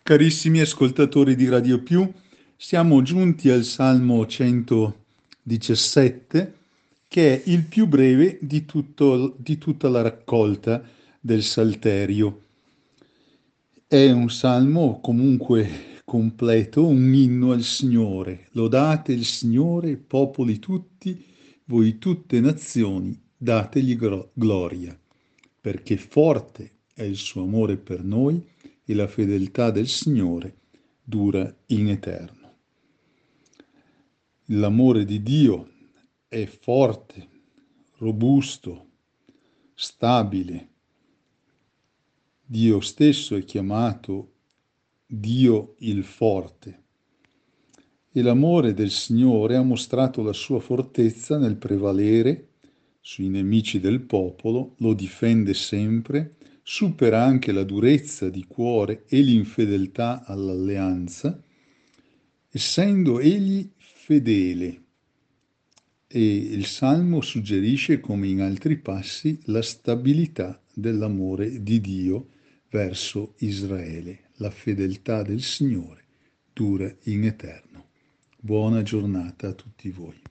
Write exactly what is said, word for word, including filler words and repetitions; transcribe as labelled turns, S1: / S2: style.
S1: Carissimi ascoltatori di Radio Più, siamo giunti al Salmo centodiciassette, che è il più breve di, tutto- di tutta la raccolta del Salterio. È un salmo comunque completo, un inno al Signore. Lodate il Signore, popoli tutti, voi tutte nazioni, dategli gro- gloria, perché forte è il suo amore per noi e la fedeltà del Signore dura in eterno. L'amore di Dio è forte, robusto, stabile. Dio stesso è chiamato Dio il forte. E l'amore del Signore ha mostrato la sua fortezza nel prevalere sui nemici del popolo, lo difende sempre, supera anche la durezza di cuore e l'infedeltà all'alleanza, essendo egli fedele. E il Salmo suggerisce, come in altri passi, la stabilità dell'amore di Dio verso Israele. La fedeltà del Signore dura in eterno. Buona giornata a tutti voi.